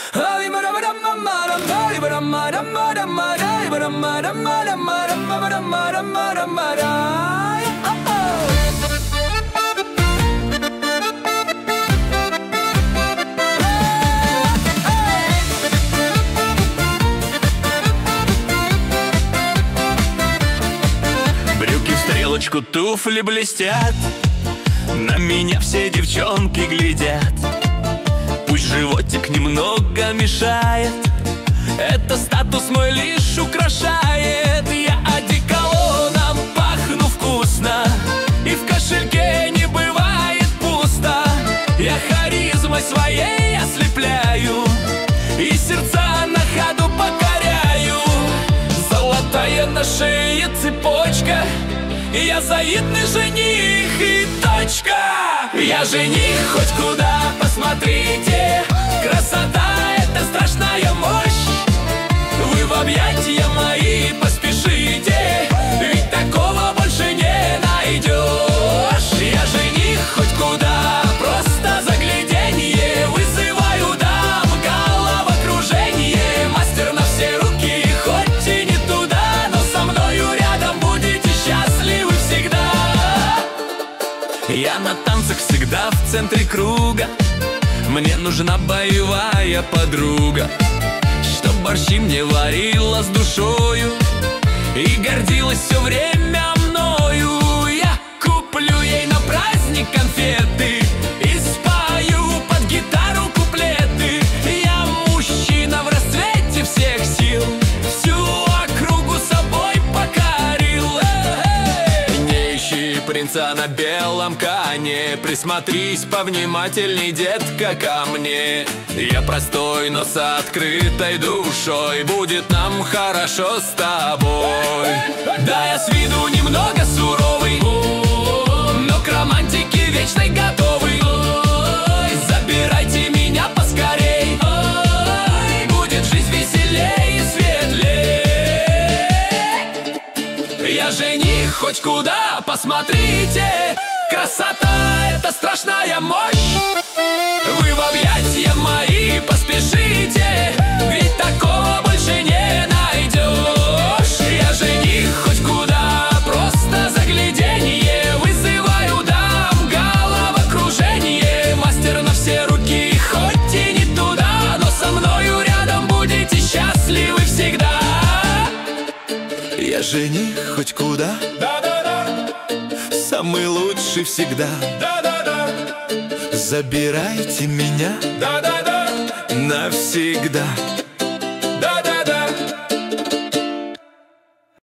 Брюки в стрелочку, туфли блестят, на меня все девчонки глядят. Пусть животик немного мешает, это статус мой лишь украшает. Я одеколоном пахну вкусно, и в кошельке не бывает пусто. Я харизмой своей ослепляю, и сердца на ходу покоряю. Золотая на шее цепочка, я заидный жених и точка. Я жених, хоть куда посмотрите, красота — это страшная мощь. Вы в объятия мои поспешите, ведь такого больше не найдешь. Я жених, хоть куда, просто загляденье, вызываю дам головокружение. Мастер на все руки, хоть и не туда, но со мною рядом будете счастливы всегда. Я на танцах всегда в центре круга, мне нужна боевая подруга, чтоб борщи мне варила с душою и гордилась все время мною. Я куплю ей на праздник конфеты и спою под гитару куплеты. Я мужчина в расцвете всех сил, всю округу собой покорил. Не ищи принца на белом коне, присмотрись повнимательней, детка, ко мне. Я простой, но с открытой душой, будет нам хорошо с тобой. Да, я с виду немного суровый, но к романтике вечной готовый. Забирайте меня поскорей, будет жизнь веселей и светлей. Я жених, хоть куда посмотрите, красота — это страшная мощь. Вы в объятия мои поспешите, ведь такого больше не найдешь. Я жених, хоть куда, просто загляденье, вызываю дам головокружение. Мастер на все руки, хоть и не туда, но со мною рядом будете счастливы всегда. Я жених, хоть куда, самый лучший всегда. Забирайте меня навсегда.